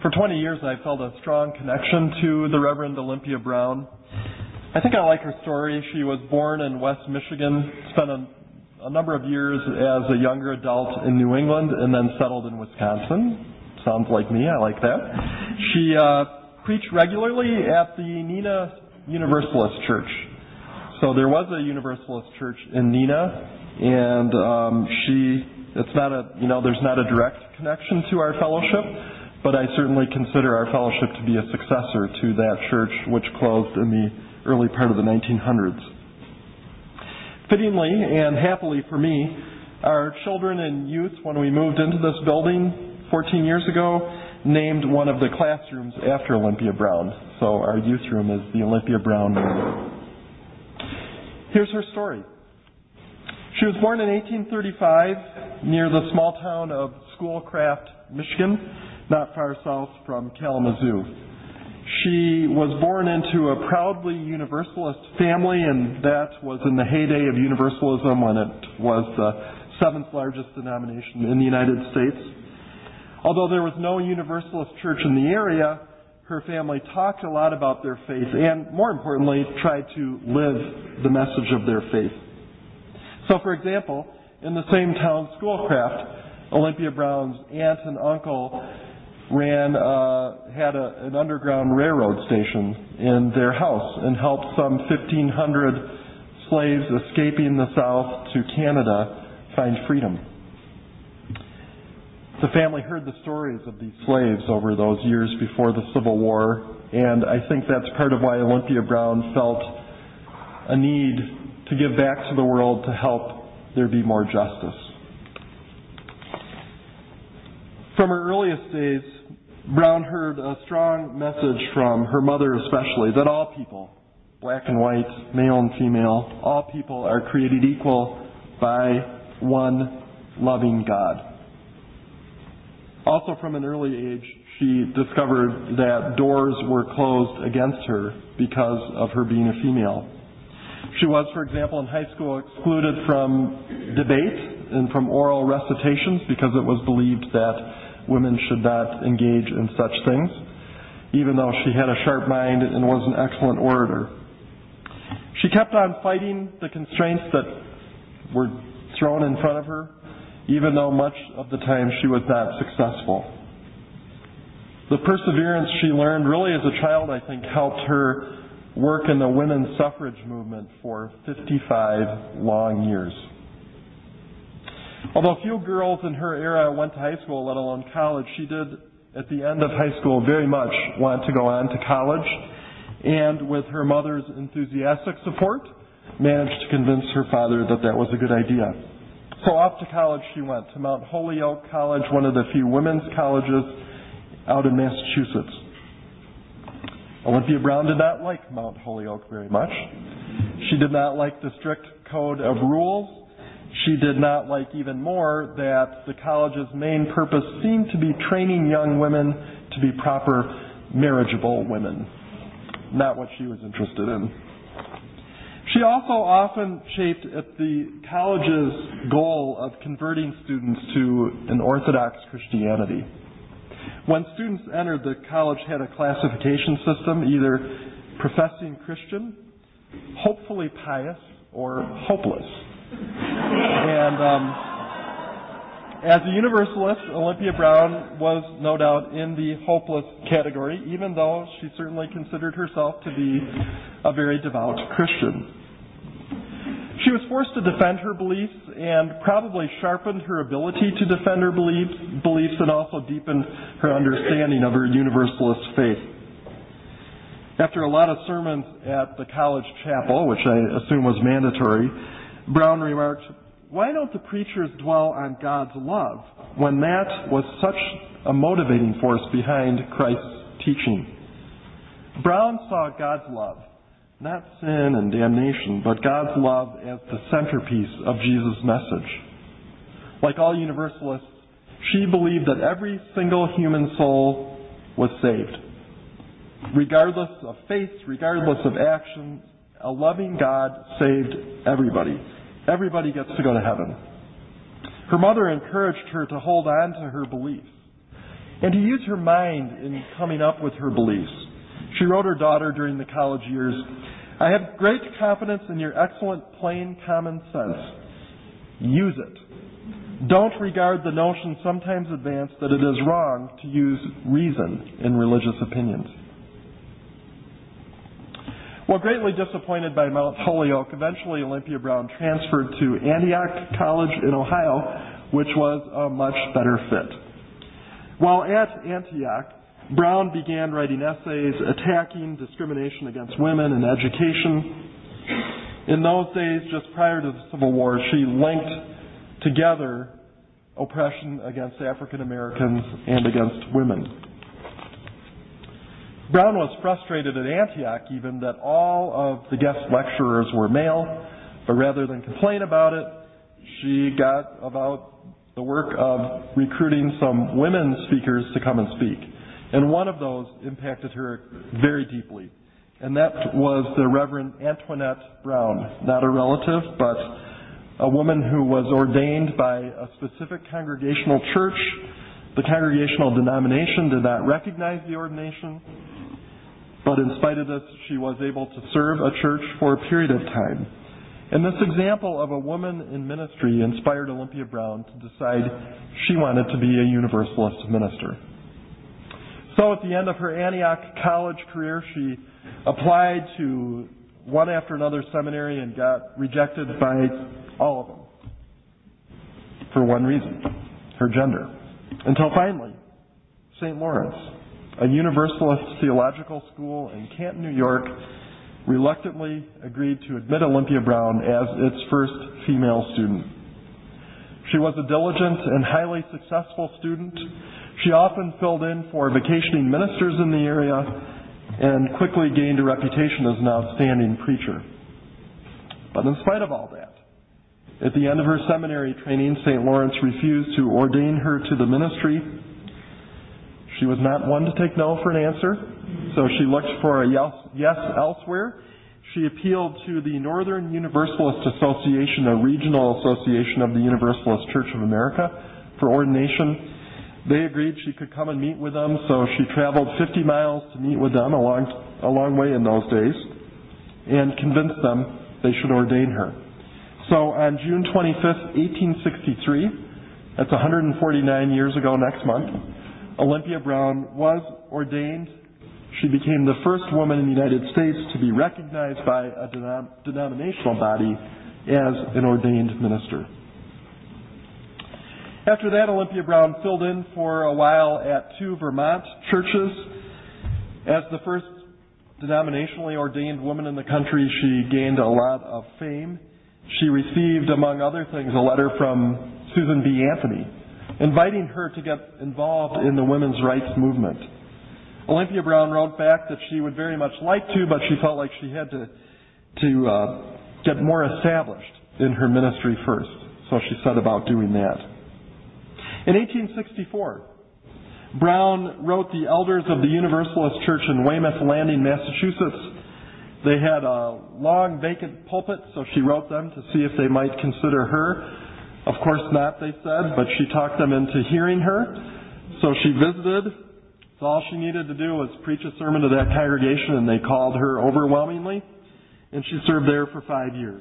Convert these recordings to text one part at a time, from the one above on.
For 20 years, I've felt a strong connection to the Reverend Olympia Brown. I think I like her story. She was born in West Michigan, spent a number of years as a younger adult in New England, and then settled in Wisconsin. Sounds like me. I like that. She preached regularly at the Neenah Universalist Church. So there was a Universalist church in Neenah, and there's not a direct connection to our fellowship, but I certainly consider our fellowship to be a successor to that church, which closed in the early part of the 1900s. Fittingly and happily for me, our children and youth, when we moved into this building 14 years ago, named one of the classrooms after Olympia Brown. So our youth room is the Olympia Brown room. Here's her story. She was born in 1835 near the small town of Schoolcraft, Michigan, not far south from Kalamazoo. She was born into a proudly Universalist family, and that was in the heyday of Universalism when it was the seventh largest denomination in the United States. Although there was no Universalist church in the area, her family talked a lot about their faith and, more importantly, tried to live the message of their faith. So, for example, in the same town, Schoolcraft, Olympia Brown's aunt and uncle had an underground railroad station in their house and helped some 1,500 slaves escaping the South to Canada find freedom. The family heard the stories of these slaves over those years before the Civil War, and I think that's part of why Olympia Brown felt a need to give back to the world to help there be more justice. From her earliest days, Brown heard a strong message from her mother especially, that all people, black and white, male and female, all people are created equal by one loving God. Also from an early age, she discovered that doors were closed against her because of her being a female. She was, for example, in high school excluded from debate and from oral recitations because it was believed that women should not engage in such things, even though she had a sharp mind and was an excellent orator. She kept on fighting the constraints that were thrown in front of her, even though much of the time she was not successful. The perseverance she learned really as a child, I think, helped her work in the women's suffrage movement for 55 long years. Although few girls in her era went to high school, let alone college, she did, at the end of high school, very much want to go on to college, and with her mother's enthusiastic support, managed to convince her father that that was a good idea. So off to college she went, to Mount Holyoke College, one of the few women's colleges out in Massachusetts. Olympia Brown did not like Mount Holyoke very much. She did not like the strict code of rules. She did not like even more that the college's main purpose seemed to be training young women to be proper marriageable women. Not what she was interested in. She also often chafed at the college's goal of converting students to an Orthodox Christianity. When students entered, the college had a classification system, either professing Christian, hopefully pious, or hopeless. And as a Universalist, Olympia Brown was no doubt in the hopeless category, even though she certainly considered herself to be a very devout Christian. She was forced to defend her beliefs and probably sharpened her ability to defend her beliefs and also deepened her understanding of her Universalist faith. After a lot of sermons at the college chapel, which I assume was mandatory, Brown remarked, "Why don't the preachers dwell on God's love when that was such a motivating force behind Christ's teaching?" Brown saw God's love, not sin and damnation, but God's love as the centerpiece of Jesus' message. Like all Universalists, she believed that every single human soul was saved. Regardless of faith, regardless of action, a loving God saved everybody. Everybody gets to go to heaven. Her mother encouraged her to hold on to her beliefs. and to use her mind in coming up with her beliefs. She wrote her daughter during the college years, "I have great confidence in your excellent plain common sense. Use it. Don't regard the notion sometimes advanced that it is wrong to use reason in religious opinions." Well, greatly disappointed by Mount Holyoke, eventually Olympia Brown transferred to Antioch College in Ohio, which was a much better fit. While at Antioch, Brown began writing essays attacking discrimination against women in education. In those days, just prior to the Civil War, she linked together oppression against African Americans and against women. Brown was frustrated at Antioch even that all of the guest lecturers were male, but rather than complain about it, she got about the work of recruiting some women speakers to come and speak. And one of those impacted her very deeply, and that was the Reverend Antoinette Brown, not a relative, but a woman who was ordained by a specific congregational church. The congregational denomination did not recognize the ordination, but in spite of this, she was able to serve a church for a period of time. And this example of a woman in ministry inspired Olympia Brown to decide she wanted to be a Universalist minister. So at the end of her Antioch College career, she applied to one after another seminary and got rejected by all of them for one reason, her gender. Until finally, St. Lawrence, a Universalist theological school in Canton, New York, reluctantly agreed to admit Olympia Brown as its first female student. She was a diligent and highly successful student. She often filled in for vacationing ministers in the area and quickly gained a reputation as an outstanding preacher. But in spite of all that, at the end of her seminary training, St. Lawrence refused to ordain her to the ministry. She was not one to take no for an answer, so she looked for a yes elsewhere. She appealed to the Northern Universalist Association, a regional association of the Universalist Church of America, for ordination. They agreed she could come and meet with them, so she traveled 50 miles to meet with them, a long way in those days, and convinced them they should ordain her. So on June 25th, 1863, that's 149 years ago next month, Olympia Brown was ordained. She became the first woman in the United States to be recognized by a denominational body as an ordained minister. After that, Olympia Brown filled in for a while at 2 Vermont churches. As the first denominationally ordained woman in the country, she gained a lot of fame. She received, among other things, a letter from Susan B. Anthony, inviting her to get involved in the women's rights movement. Olympia Brown wrote back that she would very much like to, but she felt like she had to get more established in her ministry first. So she set about doing that. In 1864, Brown wrote the elders of the Universalist Church in Weymouth Landing, Massachusetts. They had a long vacant pulpit, so she wrote them to see if they might consider her. Of course not, they said, but she talked them into hearing her. So she visited. So all she needed to do was preach a sermon to that congregation, and they called her overwhelmingly, and she served there for 5 years.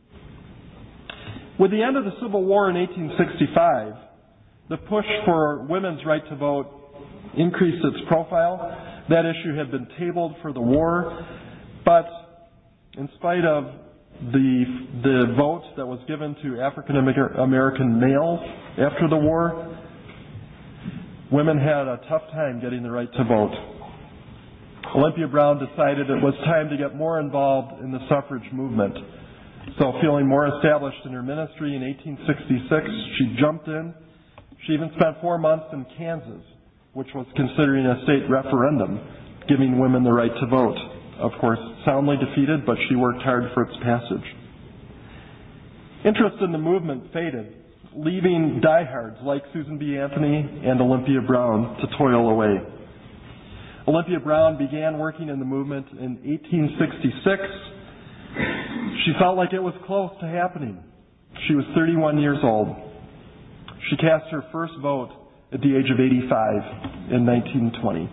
With the end of the Civil War in 1865, the push for women's right to vote increased its profile. That issue had been tabled for the war, but in spite of the vote that was given to African American males after the war, women had a tough time getting the right to vote. Olympia Brown decided it was time to get more involved in the suffrage movement. So feeling more established in her ministry in 1866, she jumped in. She even spent 4 months in Kansas, which was considering a state referendum giving women the right to vote. Of course, soundly defeated, but she worked hard for its passage. Interest in the movement faded, leaving diehards like Susan B. Anthony and Olympia Brown to toil away. Olympia Brown began working in the movement in 1866. She felt like it was close to happening. She was 31 years old. She cast her first vote at the age of 85 in 1920.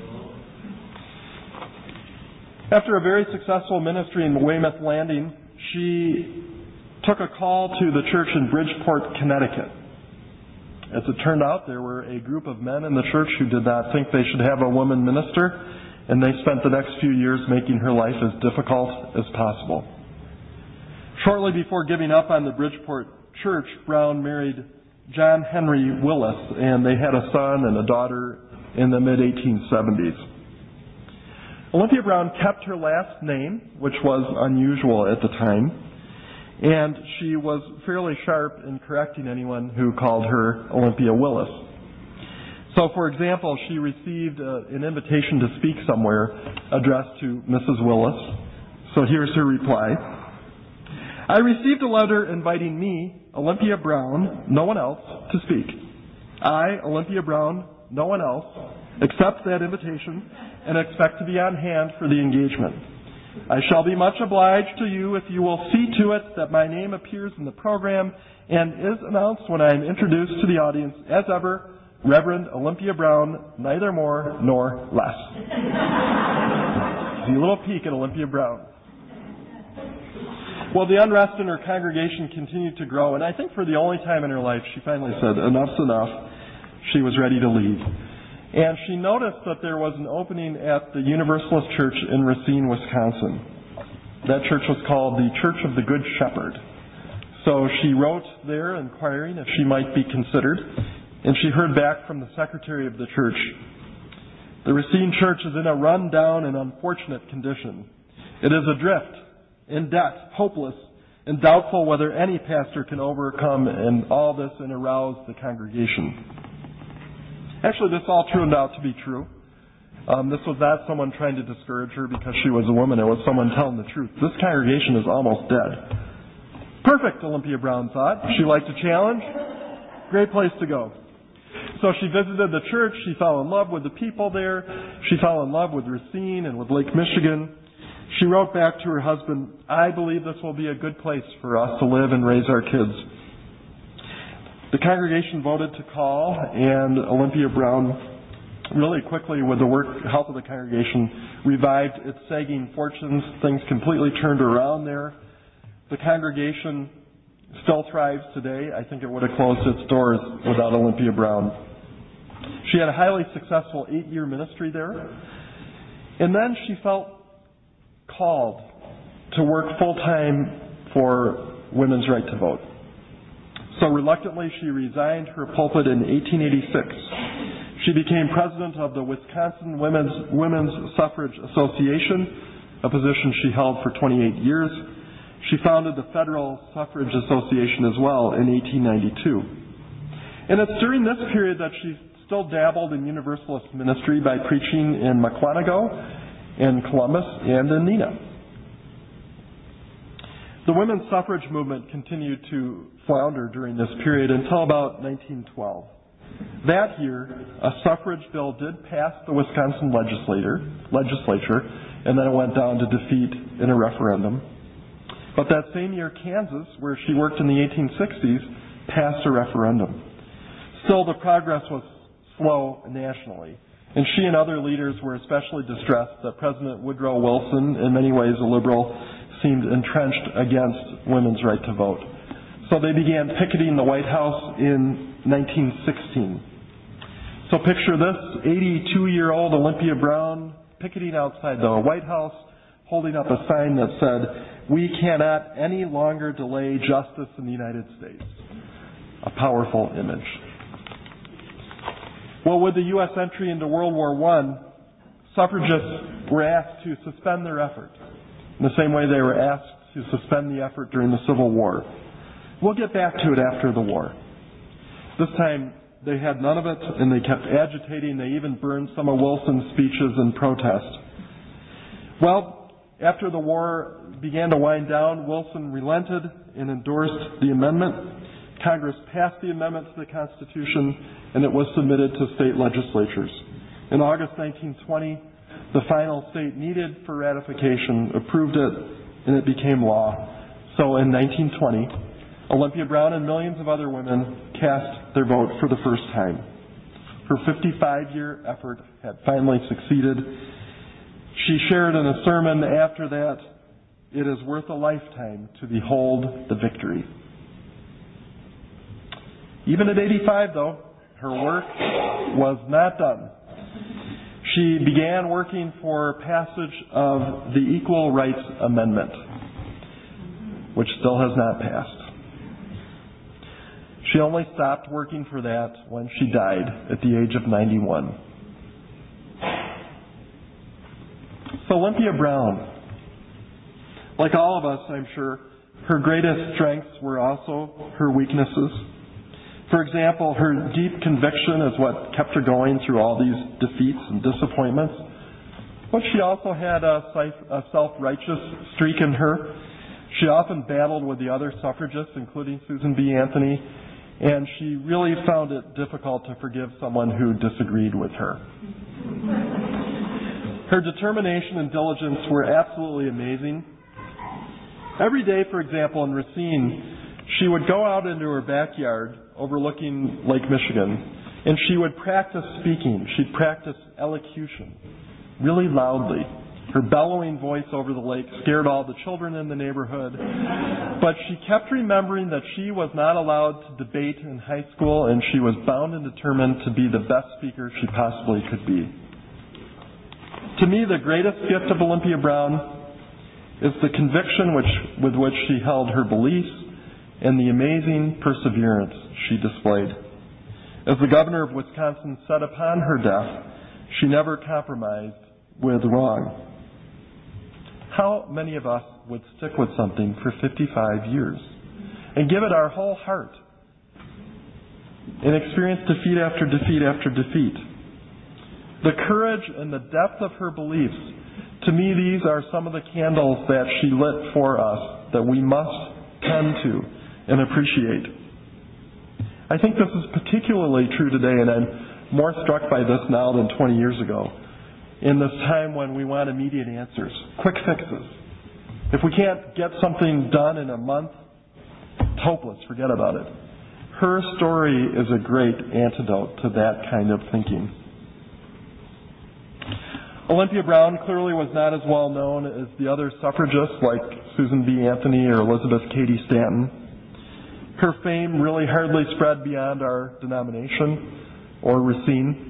After a very successful ministry in Weymouth Landing, she took a call to the church in Bridgeport, Connecticut. As it turned out, there were a group of men in the church who did not think they should have a woman minister, and they spent the next few years making her life as difficult as possible. Shortly before giving up on the Bridgeport church, Brown married John Henry Willis, and they had a son and a daughter in the mid-1870s. Olympia Brown kept her last name, which was unusual at the time, and she was fairly sharp in correcting anyone who called her Olympia Willis. So, for example, she received an invitation to speak somewhere addressed to Mrs. Willis. So here's her reply. I received a letter inviting me, Olympia Brown, no one else, to speak. I, Olympia Brown, no one else, accept that invitation and expect to be on hand for the engagement. I shall be much obliged to you if you will see to it that my name appears in the program and is announced when I am introduced to the audience as ever, Reverend Olympia Brown, neither more nor less. See a little peek at Olympia Brown. Well, the unrest in her congregation continued to grow, and I think for the only time in her life, she finally said, enough's enough. She was ready to leave. And she noticed that there was an opening at the Universalist Church in Racine, Wisconsin. That church was called the Church of the Good Shepherd. So she wrote there inquiring if she might be considered, and she heard back from the secretary of the church. The Racine Church is in a run-down and unfortunate condition. It is adrift, in debt, hopeless, and doubtful whether any pastor can overcome and all this and arouse the congregation. Actually, this all turned out to be true. This was not someone trying to discourage her because she was a woman. It was someone telling the truth. This congregation is almost dead. Perfect, Olympia Brown thought. She liked a challenge. Great place to go. So she visited the church. She fell in love with the people there. She fell in love with Racine and with Lake Michigan. She wrote back to her husband, I believe this will be a good place for us to live and raise our kids. The congregation voted to call, and Olympia Brown really quickly, with the help of the congregation, revived its sagging fortunes. Things completely turned around there. The congregation still thrives today. I think it would have closed its doors without Olympia Brown. She had a highly successful 8-year ministry there. And then she felt called to work full-time for women's right to vote. So reluctantly, she resigned her pulpit in 1886. She became president of the Wisconsin Women's Suffrage Association, a position she held for 28 years. She founded the Federal Suffrage Association as well in 1892. And it's during this period that she still dabbled in Universalist ministry by preaching in Mukwonago, in Columbus, and in Neenah. The women's suffrage movement continued to flounder during this period until about 1912. That year, a suffrage bill did pass the Wisconsin legislature, and then it went down to defeat in a referendum. But that same year, Kansas, where she worked in the 1860s, passed a referendum. Still, the progress was slow nationally, and she and other leaders were especially distressed that President Woodrow Wilson, in many ways a liberal, seemed entrenched against women's right to vote. So they began picketing the White House in 1916. So picture this, 82-year-old Olympia Brown picketing outside the White House, holding up a sign that said, "We cannot any longer delay justice in the United States." A powerful image. Well, with the U.S. entry into World War I, suffragists were asked to suspend their effort, in the same way they were asked to suspend the effort during the Civil War. We'll get back to it after the war. This time, they had none of it, and they kept agitating. They even burned some of Wilson's speeches in protest. Well, after the war began to wind down, Wilson relented and endorsed the amendment. Congress passed the amendment to the Constitution, and it was submitted to state legislatures. In August 1920, the final state needed for ratification approved it, and it became law. So in 1920, Olympia Brown and millions of other women cast their vote for the first time. Her 55-year effort had finally succeeded. She shared in a sermon after that, "It is worth a lifetime to behold the victory." Even at 85, though, her work was not done. She began working for passage of the Equal Rights Amendment, which still has not passed. She only stopped working for that when she died at the age of 91. So Olympia Brown, like all of us, I'm sure, her greatest strengths were also her weaknesses. For example, her deep conviction is what kept her going through all these defeats and disappointments. But she also had a self-righteous streak in her. She often battled with the other suffragists, including Susan B. Anthony, and she really found it difficult to forgive someone who disagreed with her. Her determination and diligence were absolutely amazing. Every day, for example, in Racine, she would go out into her backyard overlooking Lake Michigan, and she would practice speaking. She'd practice elocution really loudly. Her bellowing voice over the lake scared all the children in the neighborhood, but she kept remembering that she was not allowed to debate in high school, and she was bound and determined to be the best speaker she possibly could be. To me, the greatest gift of Olympia Brown is the conviction with which she held her beliefs and the amazing perseverance she displayed. As the governor of Wisconsin said upon her death, she never compromised with wrong. How many of us would stick with something for 55 years and give it our whole heart and experience defeat after defeat after defeat? The courage and the depth of her beliefs, to me, these are some of the candles that she lit for us that we must tend to and appreciate. I think this is particularly true today, and I'm more struck by this now than 20 years ago, in this time when we want immediate answers, quick fixes. If we can't get something done in a month, it's hopeless, forget about it. Her story is a great antidote to that kind of thinking. Olympia Brown clearly was not as well known as the other suffragists like Susan B. Anthony or Elizabeth Cady Stanton. Her fame really hardly spread beyond our denomination or Racine.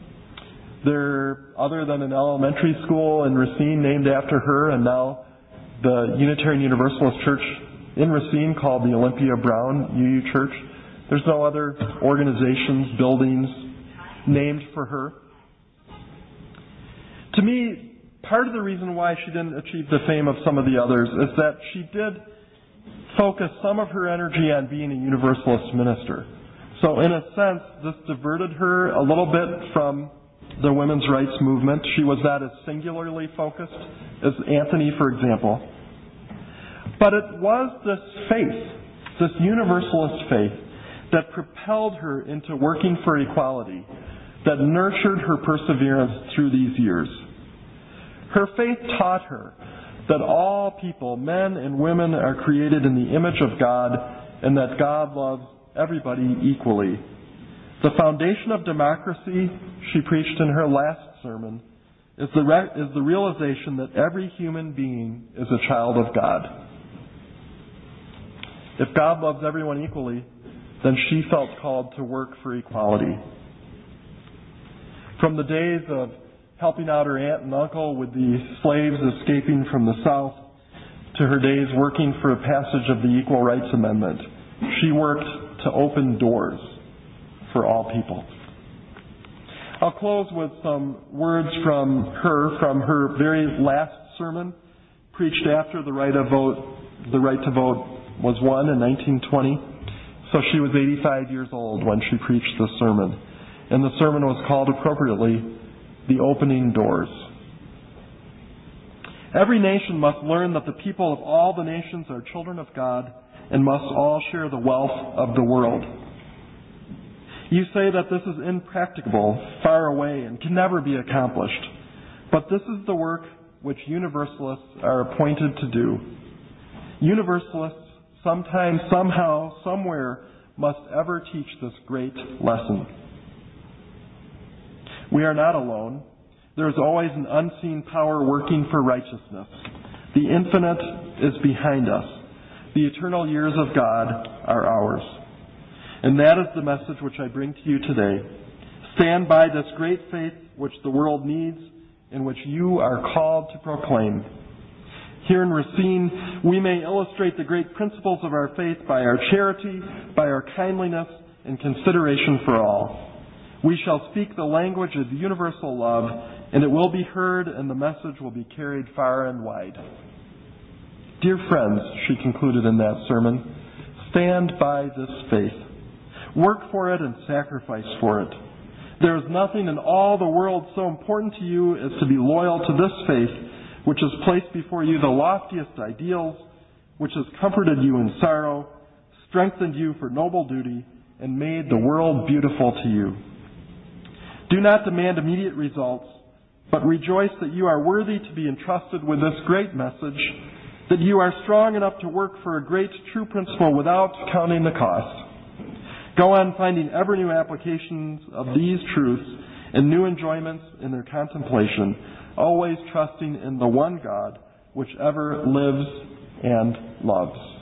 Other than an elementary school in Racine named after her, and now the Unitarian Universalist Church in Racine called the Olympia Brown UU Church, there's no other organizations, buildings named for her. To me, part of the reason why she didn't achieve the fame of some of the others is that she did focus some of her energy on being a Universalist minister. So in a sense, this diverted her a little bit from the women's rights movement. She was not as singularly focused as Anthony, for example. But it was this faith, this Universalist faith, that propelled her into working for equality, that nurtured her perseverance through these years. Her faith taught her that all people, men and women, are created in the image of God and that God loves everybody equally. The foundation of democracy, she preached in her last sermon, is the realization that every human being is a child of God. If God loves everyone equally, then she felt called to work for equality. From the days of helping out her aunt and uncle with the slaves escaping from the South to her days working for a passage of the Equal Rights Amendment, she worked to open doors for all people. I'll close with some words from her very last sermon, preached after the right to vote was won in 1920. So she was 85 years old when she preached this sermon. And the sermon was called appropriately, The Opening Doors. Every nation must learn that the people of all the nations are children of God and must all share the wealth of the world. You say that this is impracticable, far away, and can never be accomplished. But this is the work which Universalists are appointed to do. Universalists, sometime, somehow, somewhere, must ever teach this great lesson. We are not alone. There is always an unseen power working for righteousness. The infinite is behind us. The eternal years of God are ours. And that is the message which I bring to you today. Stand by this great faith which the world needs and which you are called to proclaim. Here in Racine, we may illustrate the great principles of our faith by our charity, by our kindliness, and consideration for all. We shall speak the language of universal love, and it will be heard, and the message will be carried far and wide. Dear friends, she concluded in that sermon, stand by this faith. Work for it and sacrifice for it. There is nothing in all the world so important to you as to be loyal to this faith, which has placed before you the loftiest ideals, which has comforted you in sorrow, strengthened you for noble duty, and made the world beautiful to you. Do not demand immediate results, but rejoice that you are worthy to be entrusted with this great message, that you are strong enough to work for a great true principle without counting the cost. Go on finding ever new applications of these truths and new enjoyments in their contemplation, always trusting in the one God which ever lives and loves.